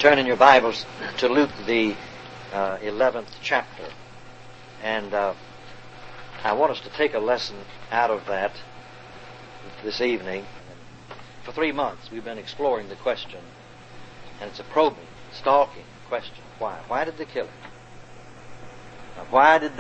Turn in your Bibles to Luke, the 11th chapter. And I want us to take a lesson out of that this evening. For 3 months we've been exploring the question, and it's a probing, stalking question. Why? Why did they kill him? Why did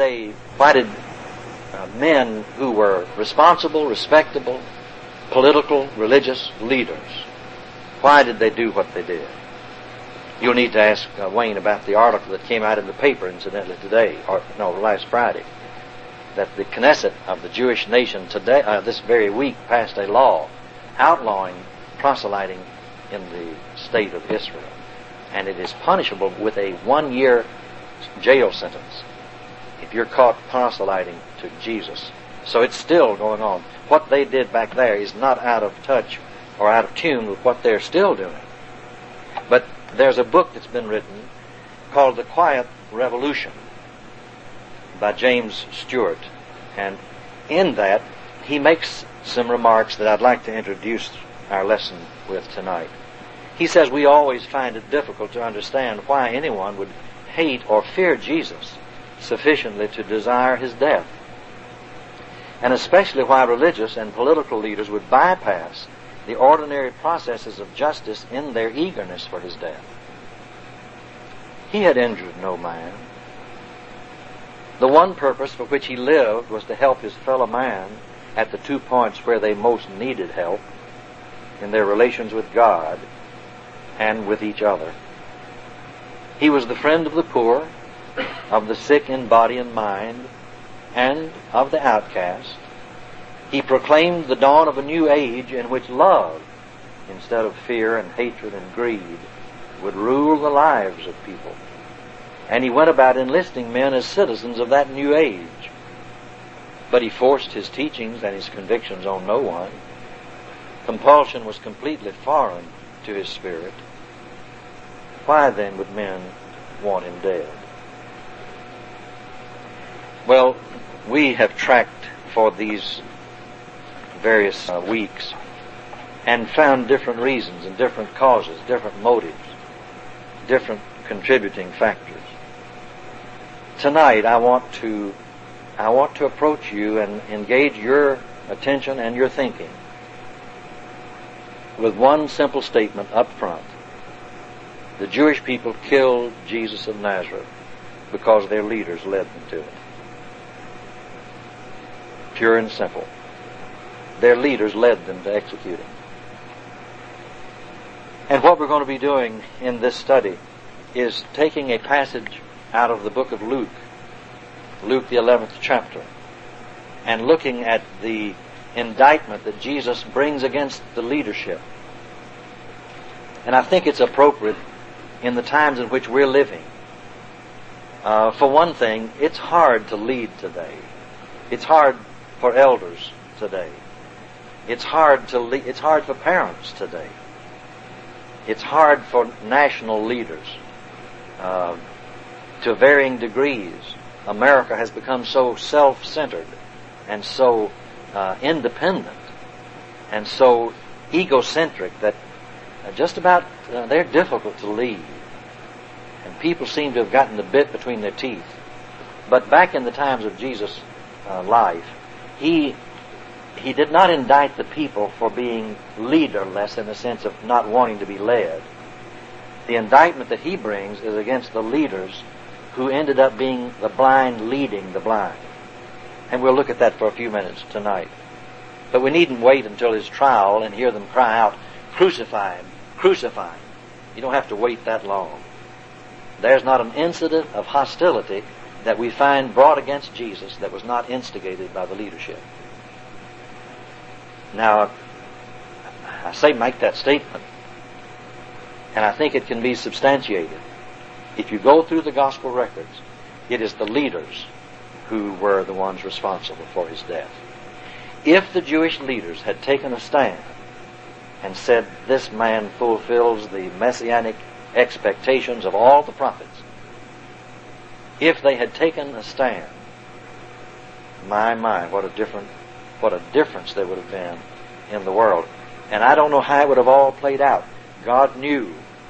men who were responsible, respectable, political, religious leaders, why did they do what they did? You'll need to ask Wayne about the article that came out in the paper, incidentally, last Friday, that the Knesset of the Jewish nation today, this very week, passed a law outlawing proselyting in the state of Israel. And it is punishable with a 1-year jail sentence if you're caught proselyting to Jesus. So it's still going on. What they did back there is not out of touch or out of tune with what they're still doing. But there's a book that's been written called The Quiet Revolution by James Stewart. And in that, he makes some remarks that I'd like to introduce our lesson with tonight. He says we always find it difficult to understand why anyone would hate or fear Jesus sufficiently to desire his death, and especially why religious and political leaders would bypass the ordinary processes of justice in their eagerness for his death. He had injured no man. The one purpose for which he lived was to help his fellow man at the 2 points where they most needed help, in their relations with God and with each other. He was the friend of the poor, of the sick in body and mind, and of the outcast. He proclaimed the dawn of a new age in which love, instead of fear and hatred and greed, would rule the lives of people. And he went about enlisting men as citizens of that new age. But he forced his teachings and his convictions on no one. Compulsion was completely foreign to his spirit. Why then would men want him dead? Well, we have tracked for these various weeks and found different reasons and different causes, different motives, different contributing factors. Tonight I want to approach you and engage your attention and your thinking with one simple statement up front. The Jewish people killed Jesus of Nazareth because their leaders led them to it. Pure and simple. Their leaders led them to execute him. And what we're going to be doing in this study is taking a passage out of the book of Luke, Luke the 11th chapter, and looking at the indictment that Jesus brings against the leadership. And I think it's appropriate in the times in which we're living. For one thing, it's hard to lead today. It's hard for elders today. It's hard for parents today. It's hard for national leaders to varying degrees. America has become so self-centered and so independent and so egocentric that just about they're difficult to lead. And people seem to have gotten the bit between their teeth. But back in the times of Jesus' life, he did not indict the people for being leaderless in the sense of not wanting to be led. The indictment that he brings is against the leaders who ended up being the blind leading the blind. And we'll look at that for a few minutes tonight. But we needn't wait until his trial and hear them cry out, "Crucify him, crucify him." You don't have to wait that long. There's not an incident of hostility that we find brought against Jesus that was not instigated by the leadership. Now, I say make that statement, and I think it can be substantiated. If you go through the gospel records, it is the leaders who were the ones responsible for his death. If the Jewish leaders had taken a stand and said, "This man fulfills the messianic expectations of all the prophets," if they had taken a stand, my, what a difference there would have been in the world. And I don't know how it would have all played out. God knew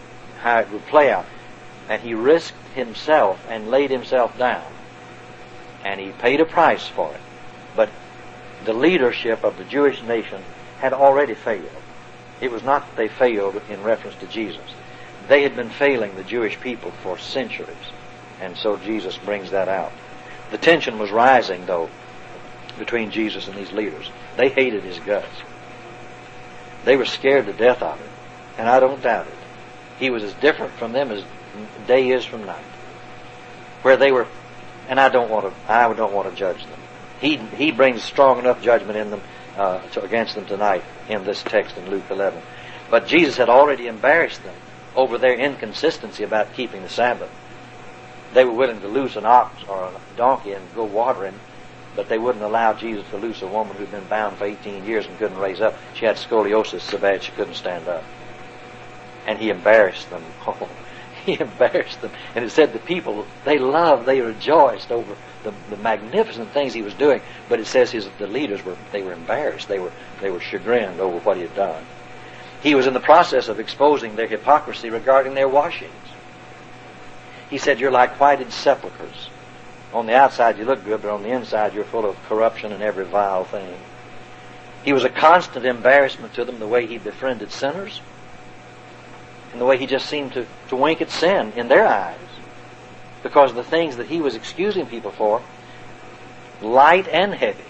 how it would play out. And he risked himself and laid himself down. And he paid a price for it. But the leadership of the Jewish nation had already failed. It was not that they failed in reference to Jesus. They had been failing the Jewish people for centuries. And so Jesus brings that out. The tension was rising, though, between Jesus and these leaders. They hated his guts. They were scared to death of him. And I don't doubt it. He was as different from them as day is from night. Where they were, and I don't want to judge them. He brings strong enough judgment in them against them tonight in this text in Luke 11. But Jesus had already embarrassed them over their inconsistency about keeping the Sabbath. They were willing to loose an ox or a donkey and go watering, but they wouldn't allow Jesus to loose a woman who'd been bound for 18 years and couldn't raise up. She had scoliosis so bad she couldn't stand up. And he embarrassed them. Oh, he embarrassed them. And it said the people, they rejoiced over the magnificent things he was doing. But it says the leaders were embarrassed. They were chagrined over what he had done. He was in the process of exposing their hypocrisy regarding their washings. He said, you're like whited sepulchres. On the outside you look good, but on the inside you're full of corruption and every vile thing. He was a constant embarrassment to them, the way he befriended sinners, and the way he just seemed to wink at sin in their eyes. Because the things that he was excusing people for, light and heavy,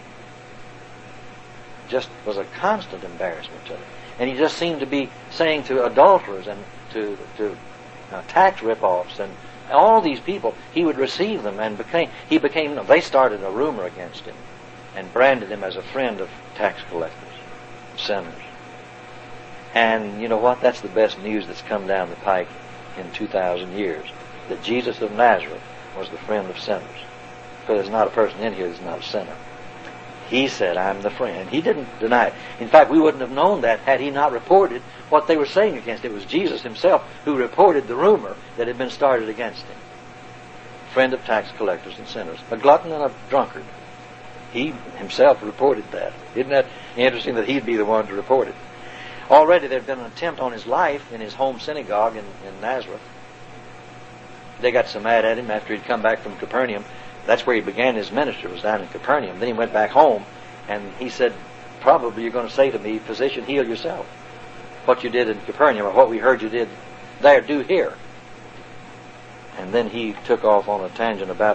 just was a constant embarrassment to them. And he just seemed to be saying to adulterers and to tax rip-offs and all these people, he would receive them and they started a rumor against him and branded him as a friend of tax collectors, sinners. And you know what? That's the best news that's come down the pike in 2,000 years. That Jesus of Nazareth was the friend of sinners. Because there's not a person in here that's not a sinner. He said, I'm the friend. He didn't deny it. In fact, we wouldn't have known that had he not reported what they were saying against it. It was Jesus himself who reported the rumor that had been started against him. Friend of tax collectors and sinners. A glutton and a drunkard. He himself reported that. Isn't that interesting that he'd be the one to report it? Already there had been an attempt on his life in his home synagogue in Nazareth. They got so mad at him after he'd come back from Capernaum. That's where he began his ministry, was down in Capernaum. Then he went back home, and he said, probably you're going to say to me, physician, heal yourself. What you did in Capernaum, or what we heard you did there, do here. And then he took off on a tangent about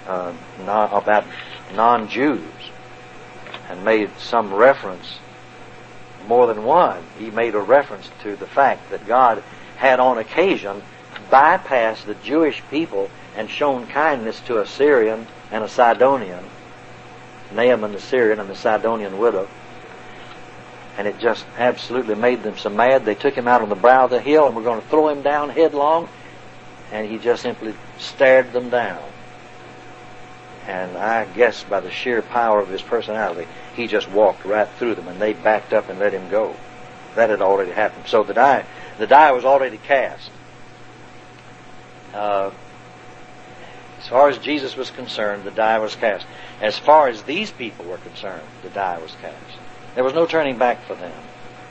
non-Jews, and made some reference, more than one. He made a reference to the fact that God had on occasion bypassed the Jewish people and shown kindness to a Syrian and a Sidonian, Naaman the Syrian and the Sidonian widow. And it just absolutely made them so mad. They took him out on the brow of the hill and were going to throw him down headlong, and he just simply stared them down. And I guess by the sheer power of his personality, he just walked right through them, and they backed up and let him go. That had already happened. So the die was already cast. As far as Jesus was concerned, the die was cast. As far as these people were concerned, the die was cast. There was no turning back for them.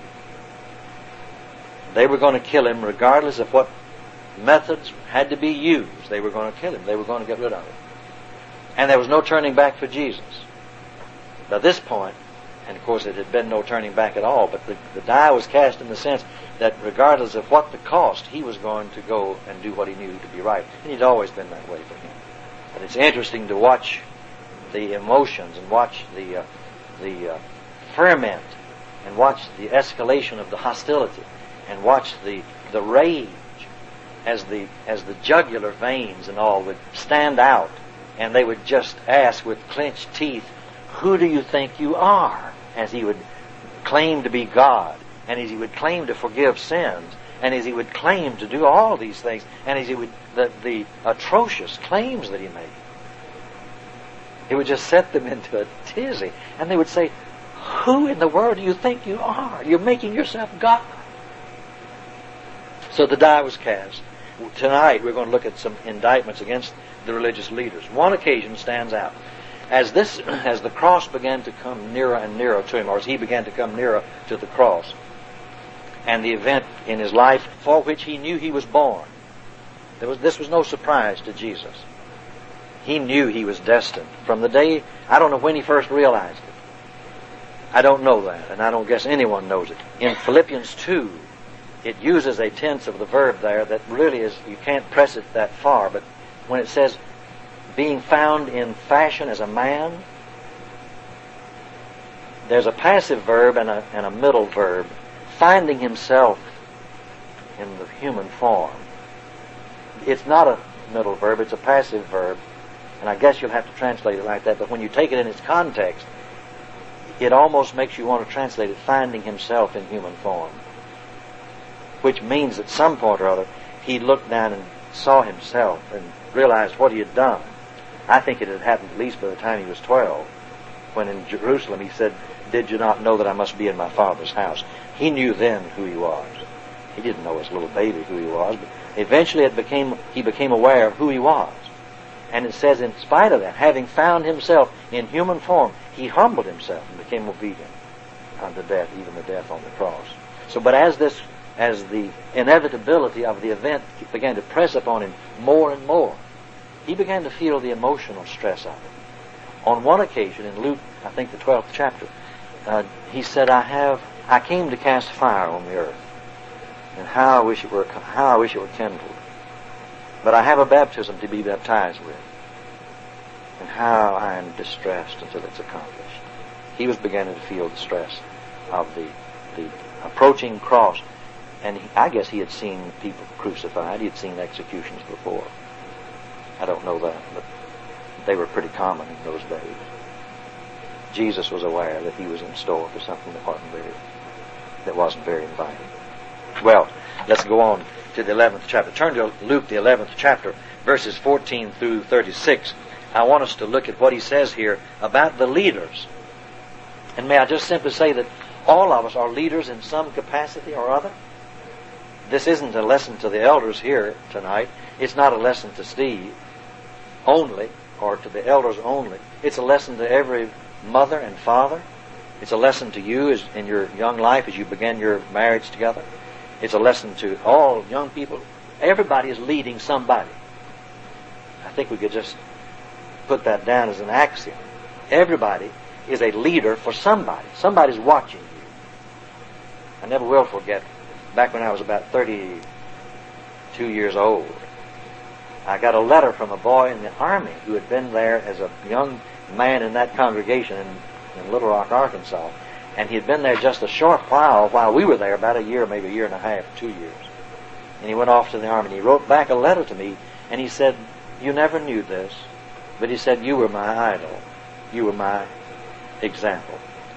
They were going to kill him regardless of what methods had to be used. They were going to kill him. They were going to get rid of him. And there was no turning back for Jesus. By this point, and of course it had been no turning back at all, but the die was cast in the sense that regardless of what the cost, he was going to go and do what he knew to be right. And he'd always been that way for him. But it's interesting to watch the emotions and watch the ferment and watch the escalation of the hostility and watch the rage as the jugular veins and all would stand out, and they would just ask with clenched teeth, who do you think you are? As he would claim to be God, and as he would claim to forgive sins, and as he would claim to do all these things, and as he would the atrocious claims that he made. It would just set them into a tizzy, and they would say, who in the world do you think you are? You're making yourself God. So the die was cast. Tonight we're going to look at some indictments against the religious leaders. One occasion stands out. As the cross began to come nearer and nearer to him, or as he began to come nearer to the cross, and the event in his life for which he knew he was born. This was no surprise to Jesus. He knew he was destined from the day, I don't know when he first realized it. I don't know that, and I don't guess anyone knows it. In Philippians 2, it uses a tense of the verb there that really is, you can't press it that far, but when it says, being found in fashion as a man, there's a passive verb and a middle verb, finding himself in the human form. It's not a middle verb, it's a passive verb, and I guess you'll have to translate it like that, but when you take it in its context, it almost makes you want to translate it, finding himself in human form, which means at some point or other, he looked down and saw himself and realized what he had done. I think it had happened at least by the time he was 12, when in Jerusalem he said, "Did you not know that I must be in my Father's house?" He knew then who he was. He didn't know as a little baby who he was, but eventually he became aware of who he was. And it says, in spite of that, having found himself in human form, he humbled himself and became obedient unto death, even the death on the cross. So, but as the inevitability of the event began to press upon him more and more, he began to feel the emotional stress of it. On one occasion, in Luke, I think the 12th chapter, he said, I came to cast fire on the earth, and how I wish it were kindled. But I have a baptism to be baptized with, and how I am distressed until it's accomplished. He was beginning to feel the stress of the approaching cross, and I guess he had seen people crucified. He had seen executions before. I don't know that, but they were pretty common in those days. Jesus was aware that he was in store for something that wasn't very inviting. Well, let's go on to the 11th chapter. Turn to Luke, the 11th chapter, verses 14 through 36. I want us to look at what he says here about the leaders. And may I just simply say that all of us are leaders in some capacity or other. This isn't a lesson to the elders here tonight. It's not a lesson to Steve only, or to the elders only. It's a lesson to every mother and father. It's a lesson to you in your young life as you begin your marriage together. It's a lesson to all young people. Everybody is leading somebody. I think we could just put that down as an axiom. Everybody is a leader for somebody. Somebody's watching you. I never will forget, back when I was about 32 years old, I got a letter from a boy in the Army who had been there as a young man in that congregation in Little Rock, Arkansas. And he had been there just a short while we were there, about a year, maybe a year and a half, 2 years. And he went off to the Army, and he wrote back a letter to me, and he said, "You never knew this, but," he said, "you were my idol. You were my example."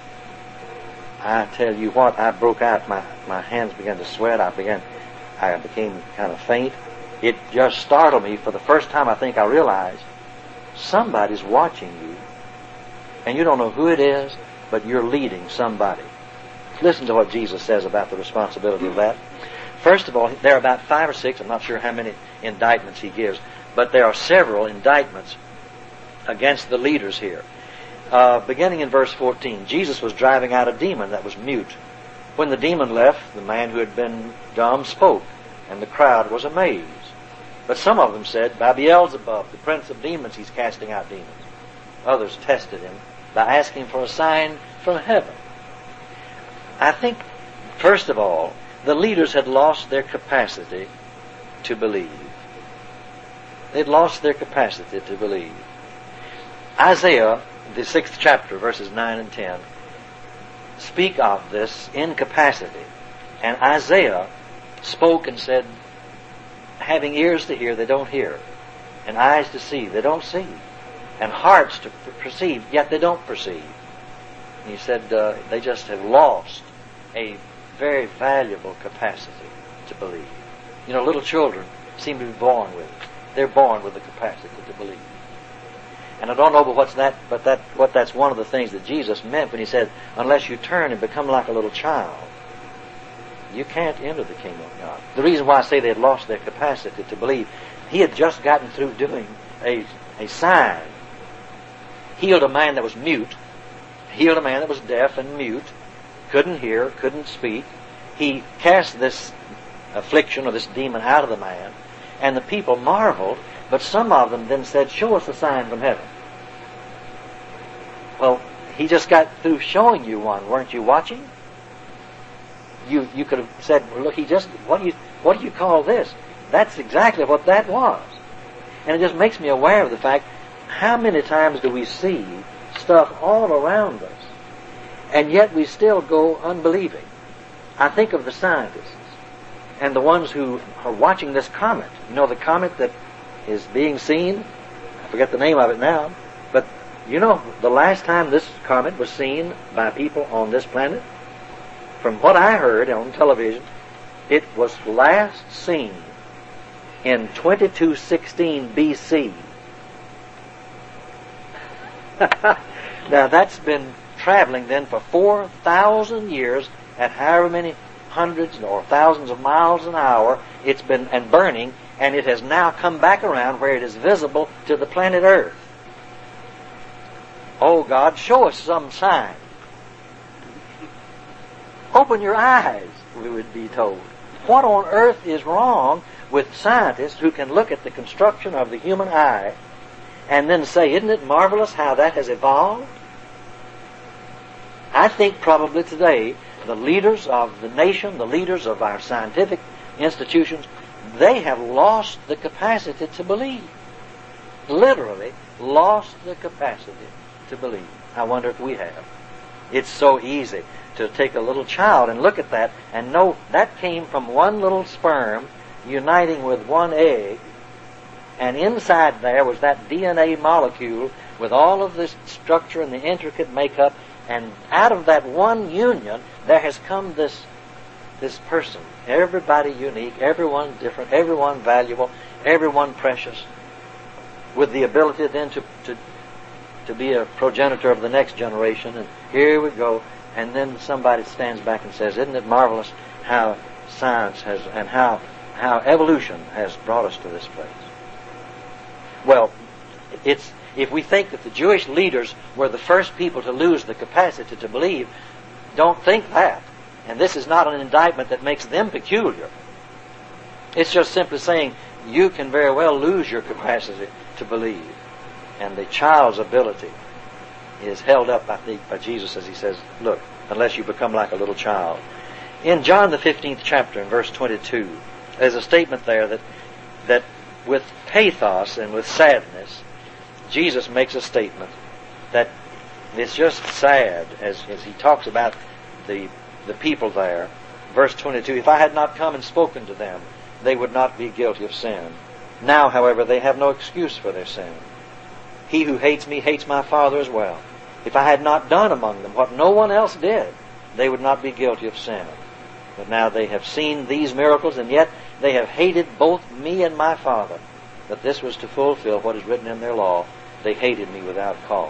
I tell you what, I broke out, my hands began to sweat, I became kind of faint. It just startled me. For the first time, I think I realized somebody's watching you, and you don't know who it is, but you're leading somebody. Listen to what Jesus says about the responsibility of that. First of all, there are about 5 or 6, I'm not sure how many indictments he gives, but there are several indictments against the leaders here. Beginning in verse 14, Jesus was driving out a demon that was mute. When the demon left, the man who had been dumb spoke, and the crowd was amazed. But some of them said, "By Beelzebub, the prince of demons, he's casting out demons." Others tested him by asking for a sign from heaven. I think, first of all, the leaders had lost their capacity to believe. They'd lost their capacity to believe. Isaiah, the 6th chapter, verses 9 and 10, speak of this incapacity. And Isaiah spoke and said, having ears to hear, they don't hear, and eyes to see, they don't see, and hearts to perceive, yet they don't perceive. And he said they just have lost a very valuable capacity to believe. You know, little children seem to be born with it. They're born with the capacity to believe. And I don't know but that's one of the things that Jesus meant when he said, unless you turn and become like a little child, you can't enter the kingdom of God. The reason why I say they had lost their capacity to believe, he had just gotten through doing a sign. Healed a man that was mute, healed a man that was deaf and mute, couldn't hear, couldn't speak, he cast this affliction or this demon out of the man, and the people marveled, but some of them then said, "Show us a sign from heaven." Well, he just got through showing you one. Weren't you watching? You could have said, "Well, look, what do you call this?" That's exactly what that was. And it just makes me aware of the fact, how many times do we see stuff all around us, and yet we still go unbelieving? I think of the scientists and the ones who are watching this comet. You know, the comet that is being seen? I forget the name of it now. But you know, the last time this comet was seen by people on this planet, from what I heard on television, it was last seen in 2216 BC. Now that's been traveling then for 4,000 years at however many hundreds or thousands of miles an hour it's been, and burning, and it has now come back around where it is visible to the planet Earth. Oh God, show us some sign. Open your eyes, we would be told. What on earth is wrong with scientists who can look at the construction of the human eye and then say, "Isn't it marvelous how that has evolved?" I think probably today the leaders of the nation, the leaders of our scientific institutions, they have lost the capacity to believe. Literally lost the capacity to believe. I wonder if we have. It's so easy to take a little child and look at that and know that came from one little sperm uniting with one egg, and inside there was that DNA molecule with all of this structure and the intricate makeup, and out of that one union there has come this person. Everybody unique, everyone different, everyone valuable, everyone precious, with the ability then to be a progenitor of the next generation. And here we go. And then somebody stands back and says, "Isn't it marvelous how science has, and how evolution has brought us to this place?" Well, if we think that the Jewish leaders were the first people to lose the capacity to believe, don't think that. And this is not an indictment that makes them peculiar. It's just simply saying you can very well lose your capacity to believe. And the child's ability is held up, I think, by Jesus as he says, "Look, unless you become like a little child." In John the 15th chapter, in verse 22, there's a statement there that with pathos and with sadness, Jesus makes a statement that it's just sad as he talks about the people there. Verse 22, "If I had not come and spoken to them, they would not be guilty of sin. Now, however, they have no excuse for their sin. He who hates me hates my Father as well. If I had not done among them what no one else did, they would not be guilty of sin. But now they have seen these miracles, and yet they have hated both me and my Father. But this was to fulfill what is written in their law. They hated me without cause."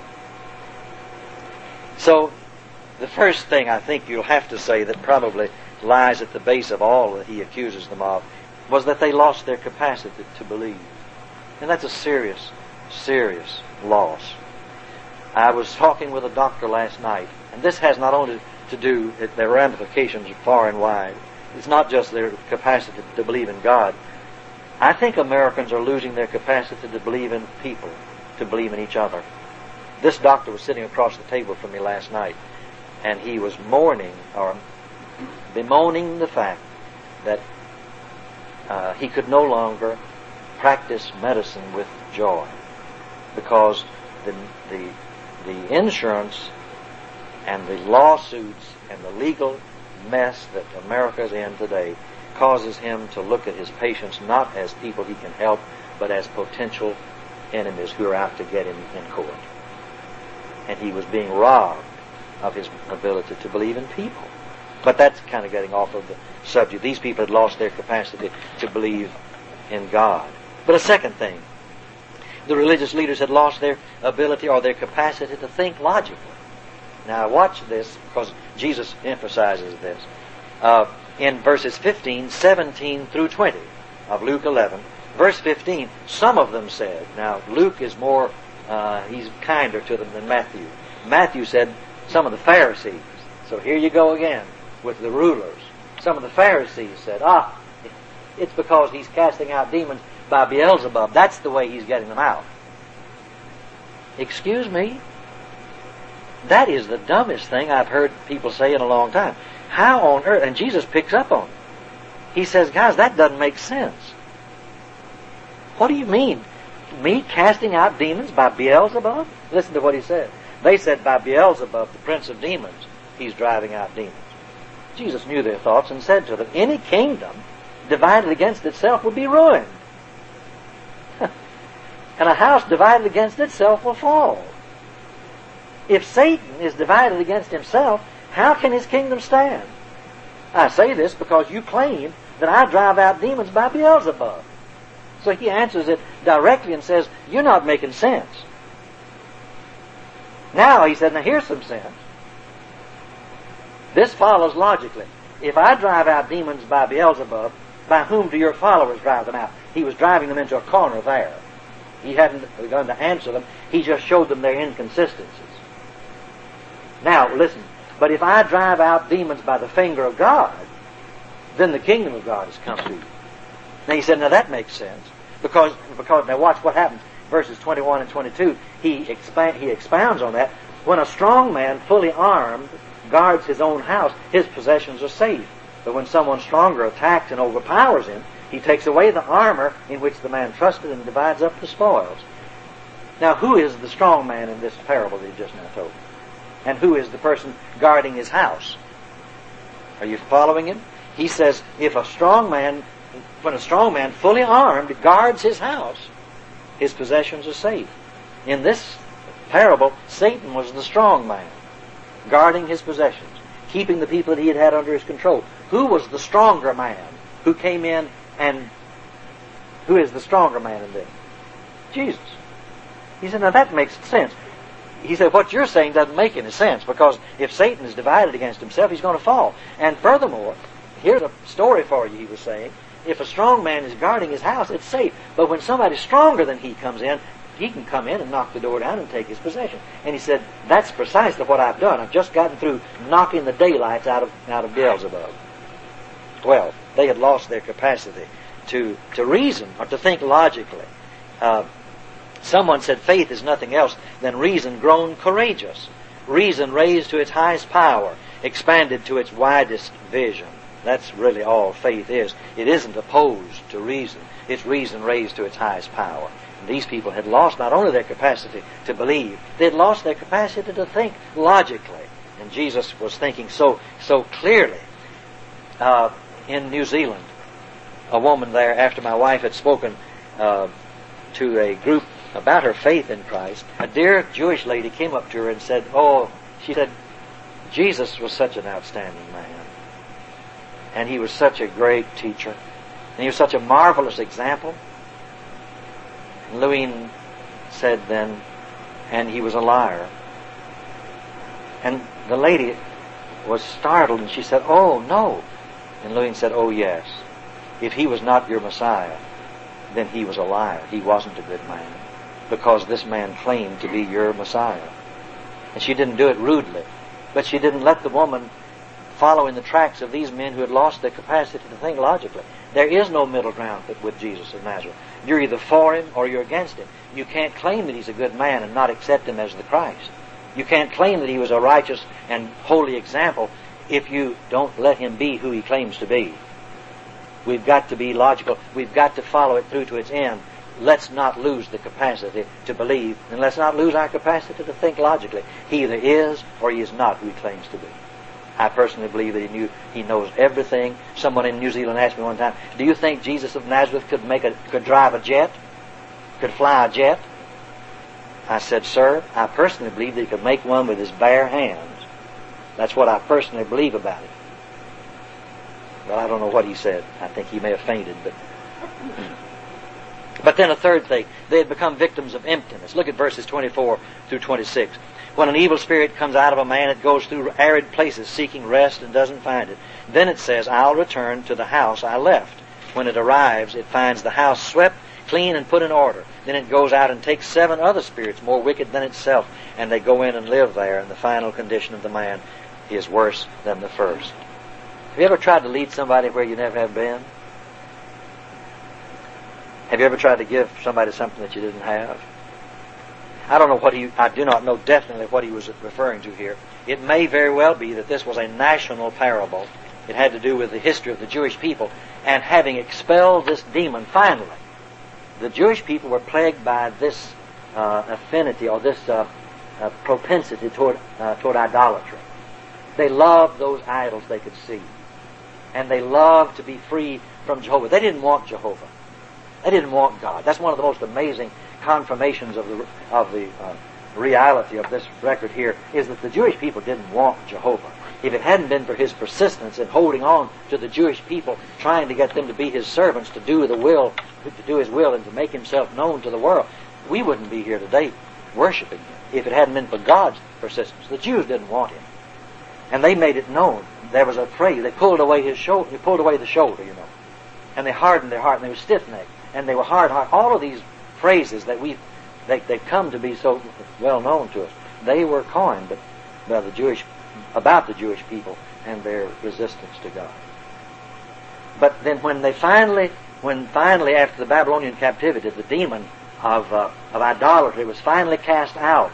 So, the first thing I think you'll have to say that probably lies at the base of all that he accuses them of was that they lost their capacity to believe. And that's a serious, serious loss. I was talking with a doctor last night, and this has not only to do, their ramifications far and wide. It's not just their capacity to believe in God. I think Americans are losing their capacity to believe in people, to believe in each other. This doctor was sitting across the table from me last night, and he was mourning or bemoaning the fact that he could no longer practice medicine with joy because the insurance and the lawsuits and the legal mess that America is in today causes him to look at his patients not as people he can help, but as potential enemies who are out to get him in court. And he was being robbed of his ability to believe in people. But that's kind of getting off of the subject. These people had lost their capacity to believe in God. But a second thing, the religious leaders had lost their ability or their capacity to think logically. Now watch this, because Jesus emphasizes this. In verses 15, 17 through 20 of Luke 11, verse 15, some of them said, now Luke is more, he's kinder to them than Matthew. Matthew said some of the Pharisees. So here you go again with the rulers some of the Pharisees said, it's because he's casting out demons by Beelzebub. That's the way he's getting them out. Excuse me? That is the dumbest thing I've heard people say in a long time. How on earth? And Jesus picks up on it. He says, guys, that doesn't make sense. What do you mean? Me casting out demons by Beelzebub? Listen to what he said. They said by Beelzebub, the prince of demons, he's driving out demons. Jesus knew their thoughts and said to them, any kingdom divided against itself will be ruined. And a house divided against itself will fall. If Satan is divided against himself, how can his kingdom stand? I say this because you claim that I drive out demons by Beelzebub. So he answers it directly and says, you're not making sense. Now, he said, now here's some sense. This follows logically. If I drive out demons by Beelzebub, by whom do your followers drive them out? He was driving them into a corner there. He hadn't begun to answer them. He just showed them their inconsistencies. Now, listen. But if I drive out demons by the finger of God, then the kingdom of God has come to you. Now he said, now that makes sense. Because now watch what happens. Verses 21 and 22, he expounds on that. When a strong man, fully armed, guards his own house, his possessions are safe. But when someone stronger attacks and overpowers him, he takes away the armor in which the man trusted and divides up the spoils. Now, who is the strong man in this parable that he just now told? And who is the person guarding his house? Are you following him? He says, when a strong man fully armed guards his house, his possessions are safe. In this parable, Satan was the strong man, guarding his possessions, keeping the people that he had under his control. Who was the stronger man who came in, and who is the stronger man in this? Jesus. He said, now that makes sense. He said, what you're saying doesn't make any sense, because if Satan is divided against himself, he's going to fall. And furthermore, here's a story for you, he was saying. If a strong man is guarding his house, it's safe. But when somebody stronger than he comes in, he can come in and knock the door down and take his possession. And he said, that's precisely what I've done. I've just gotten through knocking the daylights out of Beelzebub. Well, they had lost their capacity to reason or to think logically. Someone said faith is nothing else than reason grown courageous. Reason raised to its highest power, expanded to its widest vision. That's really all faith is. It isn't opposed to reason. It's reason raised to its highest power. And these people had lost not only their capacity to believe, they had lost their capacity to think logically. And Jesus was thinking so clearly. In New Zealand, a woman there, after my wife had spoken to a group about her faith in Christ, a dear Jewish lady came up to her and said, she said, Jesus was such an outstanding man. And he was such a great teacher. And he was such a marvelous example. And Louine said then, and he was a liar. And the lady was startled and she said, oh, no. And Louine said, oh, yes. If he was not your Messiah, then he was a liar. He wasn't a good man. Because this man claimed to be your Messiah. And she didn't do it rudely. But she didn't let the woman follow in the tracks of these men who had lost their capacity to think logically. There is no middle ground with Jesus of Nazareth. You're either for him or you're against him. You can't claim that he's a good man and not accept him as the Christ. You can't claim that he was a righteous and holy example if you don't let him be who he claims to be. We've got to be logical. We've got to follow it through to its end. Let's not lose the capacity to believe, and let's not lose our capacity to think logically. He either is or he is not who he claims to be. I personally believe that he knows everything. Someone in New Zealand asked me one time, do you think Jesus of Nazareth could drive a jet? Could fly a jet? I said, sir, I personally believe that he could make one with his bare hands. That's what I personally believe about it. Well, I don't know what he said. I think he may have fainted, But then a third thing, they had become victims of emptiness. Look at verses 24 through 26. When an evil spirit comes out of a man, it goes through arid places seeking rest and doesn't find it. Then it says, I'll return to the house I left. When it arrives, it finds the house swept, clean, and put in order. Then it goes out and takes 7 other spirits more wicked than itself, and they go in and live there, and the final condition of the man is worse than the first. Have you ever tried to lead somebody where you never have been? Have you ever tried to give somebody something that you didn't have? I don't know I do not know definitely what he was referring to here. It may very well be that this was a national parable. It had to do with the history of the Jewish people. And having expelled this demon, finally, the Jewish people were plagued by this affinity or this propensity toward idolatry. They loved those idols they could see. And they loved to be free from Jehovah. They didn't want Jehovah. They didn't want God. That's one of the most amazing confirmations of the reality of this record here, is that the Jewish people didn't want Jehovah. If it hadn't been for His persistence in holding on to the Jewish people, trying to get them to be His servants, to do His will, and to make Himself known to the world, we wouldn't be here today worshiping Him. If it hadn't been for God's persistence, the Jews didn't want Him, and they made it known. There was a phrase: they pulled away His shoulder. They pulled away the shoulder, and they hardened their heart, and they were stiff-necked, and they were hard-hearted. All of these phrases that they've come to be so well known to us, they were coined by the Jewish people and their resistance to God. But then when finally after the Babylonian captivity, the demon of idolatry was finally cast out,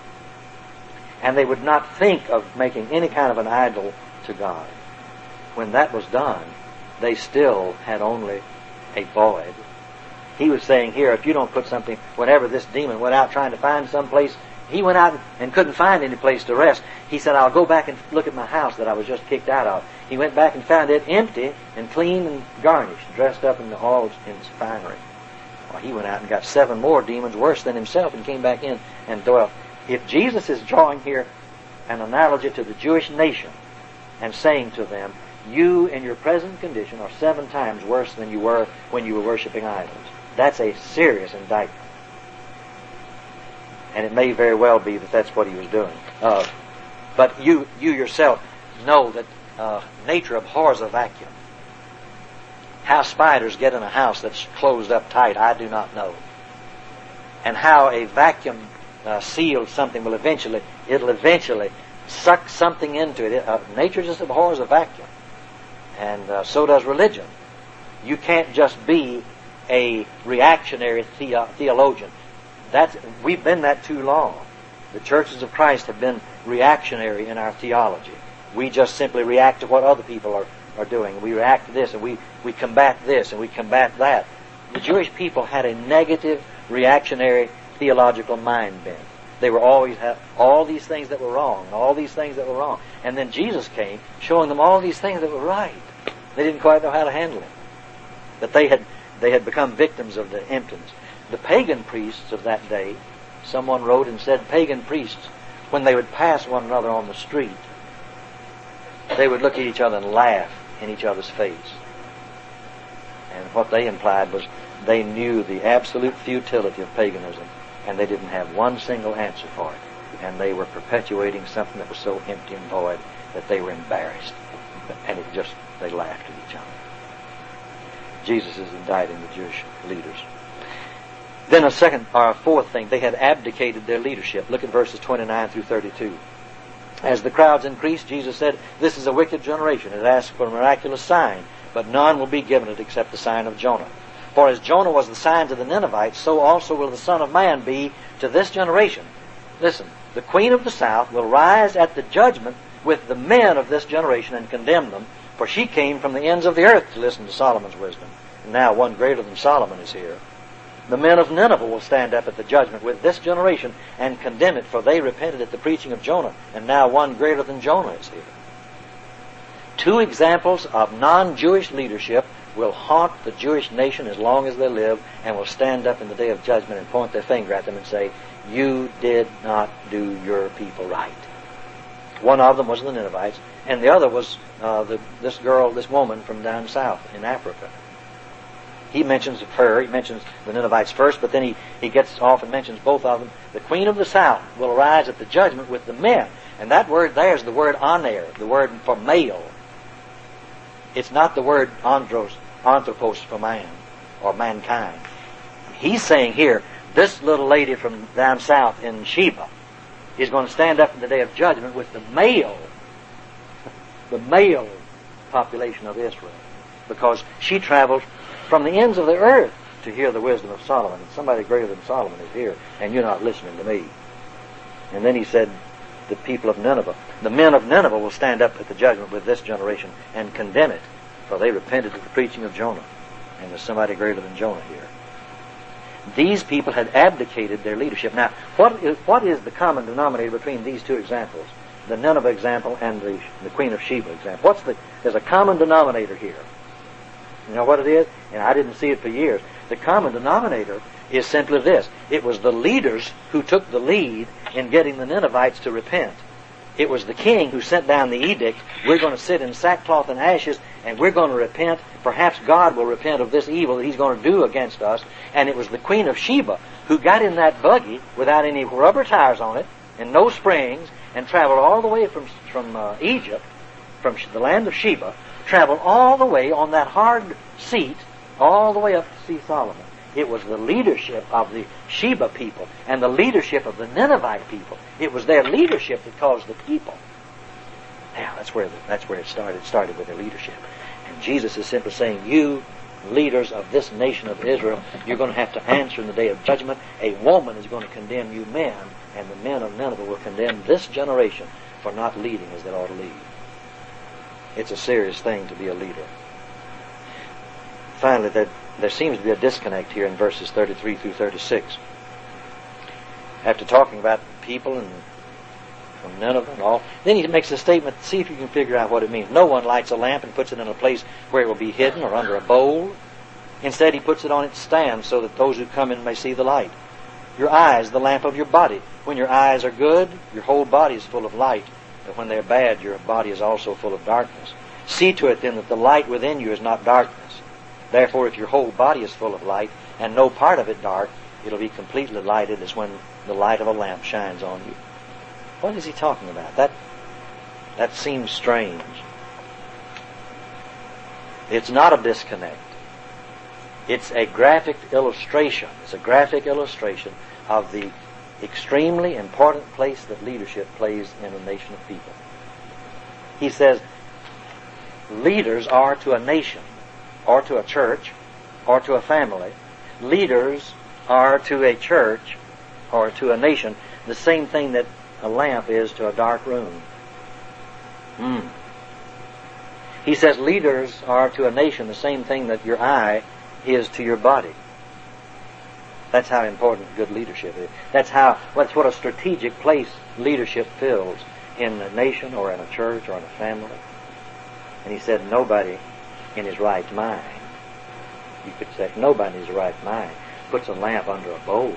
and they would not think of making any kind of an idol to God. When that was done, they still had only a void. He was saying here, if you don't put something, whenever this demon went out trying to find some place, he went out and couldn't find any place to rest. He said, I'll go back and look at my house that I was just kicked out of. He went back and found it empty and clean and garnished, dressed up in all its finery. Well, he went out and got 7 more demons worse than himself and came back in and dwelt. If Jesus is drawing here an analogy to the Jewish nation and saying to them, you in your present condition are 7 times worse than you were when you were worshiping idols, that's a serious indictment. And it may very well be that that's what he was doing. But you yourself know that nature abhors a vacuum. How spiders get in a house that's closed up tight, I do not know. And how a vacuum sealed something will eventually suck something into it. Nature just abhors a vacuum. And so does religion. You can't just be a reactionary theologian. We've been that too long. The churches of Christ have been reactionary in our theology. We just simply react to what other people are doing. We react to this, and we combat this, and we combat that. The Jewish people had a negative, reactionary theological mind bent. They were always all these things that were wrong, all these things that were wrong. And then Jesus came, showing them all these things that were right. They didn't quite know how to handle it. That they had become victims of the emptiness. The pagan priests of that day, someone wrote and said, pagan priests, when they would pass one another on the street, they would look at each other and laugh in each other's face. And what they implied was they knew the absolute futility of paganism, and they didn't have one single answer for it. And they were perpetuating something that was so empty and void that they were embarrassed. And they laughed at each other. Jesus is indicting the Jewish leaders. Then a fourth thing, they had abdicated their leadership. Look at verses 29 through 32. As the crowds increased, Jesus said, this is a wicked generation. It asks for a miraculous sign, but none will be given it except the sign of Jonah. For as Jonah was the sign to the Ninevites, so also will the Son of Man be to this generation. Listen, the queen of the south will rise at the judgment with the men of this generation and condemn them, for she came from the ends of the earth to listen to Solomon's wisdom. And now one greater than Solomon is here. The men of Nineveh will stand up at the judgment with this generation and condemn it, for they repented at the preaching of Jonah, and now one greater than Jonah is here. 2 examples of non-Jewish leadership will haunt the Jewish nation as long as they live, and will stand up in the day of judgment and point their finger at them and say, you did not do your people right. One of them was the Ninevites, and the other was this woman from down south in Africa. He mentions her, he mentions the Ninevites first, but then he gets off and mentions both of them. The queen of the south will arise at the judgment with the men. And that word there is the word aner, the word for male. It's not the word anthropos for man, or mankind. He's saying here, this little lady from down south in Sheba is going to stand up in the day of judgment with the male population of Israel, because she traveled from the ends of the earth to hear the wisdom of Solomon. And somebody greater than Solomon is here, and you're not listening to me. And then he said, the people of Nineveh, the men of Nineveh will stand up at the judgment with this generation and condemn it, for they repented at the preaching of Jonah. And there's somebody greater than Jonah here. These people had abdicated their leadership. Now, what is the common denominator between these two examples? The Nineveh example and the Queen of Sheba example. There's a common denominator here. You know what it is? And I didn't see it for years. The common denominator is simply this. It was the leaders who took the lead in getting the Ninevites to repent. It was the king who sent down the edict, we're going to sit in sackcloth and ashes, and we're going to repent. Perhaps God will repent of this evil that he's going to do against us. And it was the Queen of Sheba who got in that buggy without any rubber tires on it and no springs, and traveled all the way from Egypt, from the land of Sheba, traveled all the way on that hard seat, all the way up to see Solomon. It was the leadership of the Sheba people and the leadership of the Ninevite people. It was their leadership that caused the people. Now, that's where it started. It started with their leadership. And Jesus is simply saying, you leaders of this nation of Israel, you're going to have to answer in the day of judgment. A woman is going to condemn you men, and the men of Nineveh will condemn this generation for not leading as they ought to lead. It's a serious thing to be a leader. Finally, there seems to be a disconnect here in verses 33 through 36. After talking about people and from Nineveh and all, then he makes a statement. See if you can figure out what it means. No one lights a lamp and puts it in a place where it will be hidden or under a bowl. Instead, he puts it on its stand so that those who come in may see the light. Your eyes, the lamp of your body. When your eyes are good, your whole body is full of light. But when they're bad, your body is also full of darkness. See to it then that the light within you is not darkness. Therefore, if your whole body is full of light, and no part of it dark, it'll be completely lighted as when the light of a lamp shines on you. What is he talking about? That seems strange. It's not a disconnect. It's a graphic illustration. It's a graphic illustration of the extremely important place that leadership plays in a nation of people. He says, leaders are to a nation, or to a church, or to a family. Leaders are to a church, or to a nation, the same thing that a lamp is to a dark room. He says leaders are to a nation the same thing that your eye is to your body. That's how important good leadership is. That's what a strategic place leadership fills in a nation or in a church or in a family. And he said nobody in his right mind, you could say nobody in his right mind puts a lamp under a bowl.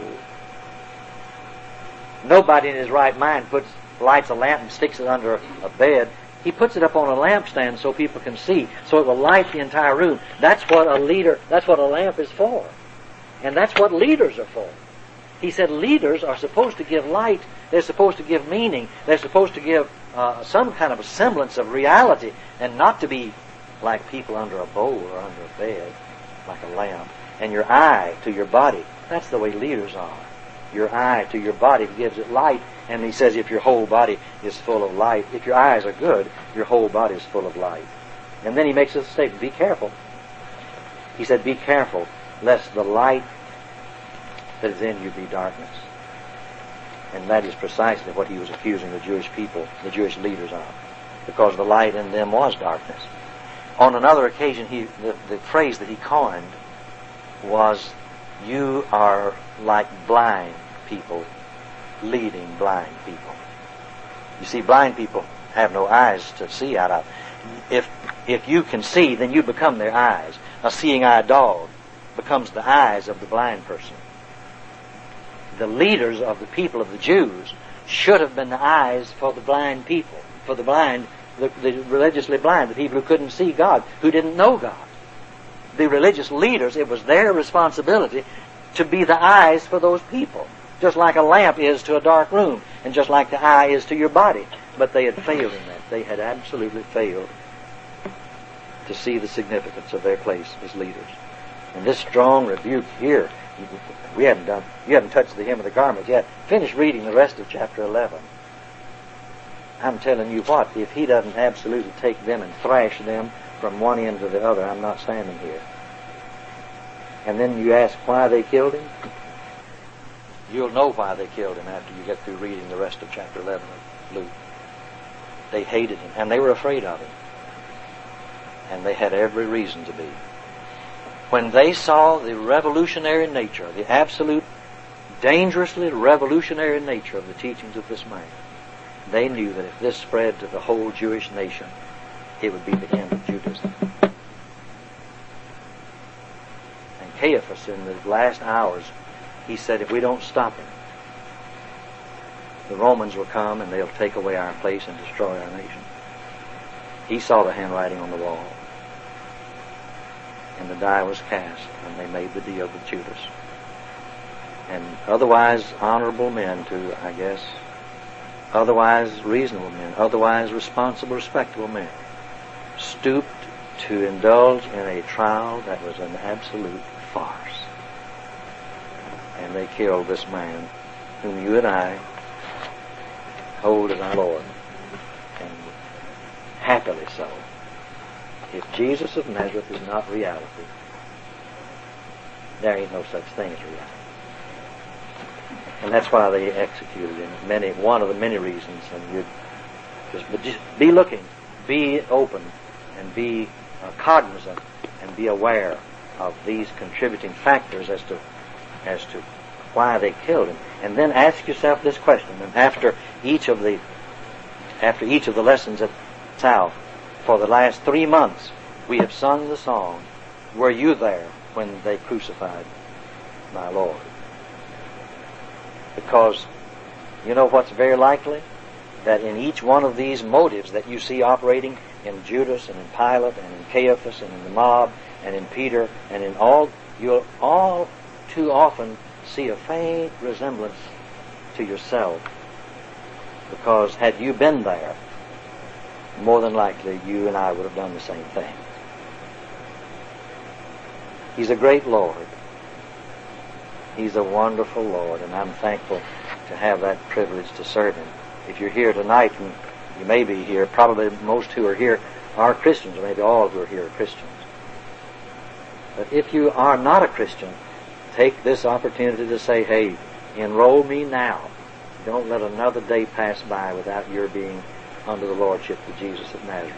Nobody in his right mind lights a lamp and sticks it under a bed. He puts it up on a lampstand so people can see, so it will light the entire room. That's what a lamp is for. And that's what leaders are for. He said leaders are supposed to give light. They're supposed to give meaning. They're supposed to give some kind of a semblance of reality, and not to be like people under a bowl or under a bed, like a lamp. And your eye to your body, that's the way leaders are. Your eye to your body gives it light. And he says if your whole body is full of light, if your eyes are good, your whole body is full of light. And then he makes this statement, be careful. He said, be careful lest the light that is in you be darkness. And that is precisely what he was accusing the Jewish people, the Jewish leaders of, because the light in them was darkness. On another occasion, the phrase that he coined was, you are like blind people leading blind people. You see, blind people have no eyes to see out of. If you can see, then you become their eyes. A seeing-eye dog becomes the eyes of the blind person. The leaders of the people of the Jews should have been the eyes for the blind people, for the blind, the religiously blind, the people who couldn't see God, who didn't know God. The religious leaders, it was their responsibility to be the eyes for those people, just like a lamp is to a dark room, and just like the eye is to your body. But they had failed in that. They had absolutely failed to see the significance of their place as leaders. And this strong rebuke here, you haven't touched the hem of the garment yet. Finish reading the rest of chapter 11. I'm telling you what, if he doesn't absolutely take them and thrash them from one end to the other. I'm not standing here. And then you ask why they killed him. You'll know why they killed him after you get through reading the rest of chapter 11 of Luke. They hated him, and they were afraid of him. And they had every reason to be. When they saw the revolutionary nature, the absolute, dangerously revolutionary nature of the teachings of this man, they knew that if this spread to the whole Jewish nation, it would be the end of Judaism. And Caiaphas, in the last hours, he said, if we don't stop him, the Romans will come and they'll take away our place and destroy our nation. He saw the handwriting on the wall. And the die was cast, and they made the deal with Judas. And otherwise honorable men too, I guess, otherwise reasonable men, otherwise responsible, respectable men, stooped to indulge in a trial that was an absolute farce. And they killed this man whom you and I hold as our Lord, and happily so. If Jesus of Nazareth is not reality, there ain't no such thing as reality. And that's why they executed him. One of the many reasons. And you just be looking, be open, and be cognizant, and be aware of these contributing factors as to why they killed him. And then ask yourself this question. And after each of the lessons at South, for the last 3 months, we have sung the song, "Were you there when they crucified my Lord?" Because you know what's very likely? That in each one of these motives that you see operating in Judas and in Pilate and in Caiaphas and in the mob and in Peter and in all, you'll all too often see a faint resemblance to yourself. Because had you been there, more than likely you and I would have done the same thing. He's a great Lord. He's a wonderful Lord, and I'm thankful to have that privilege to serve Him. If you're here tonight, and you may be here, probably most who are here are Christians, or maybe all who are here are Christians. But if you are not a Christian, take this opportunity to say, hey, enroll me now. Don't let another day pass by without your being under the Lordship of Jesus of Nazareth.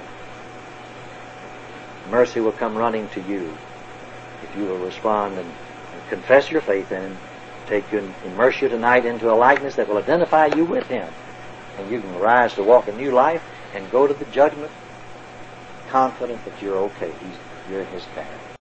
Mercy will come running to you if you will respond and confess your faith in Him, immerse you tonight into a likeness that will identify you with Him. And you can rise to walk a new life and go to the judgment confident that you're okay. You're in His care.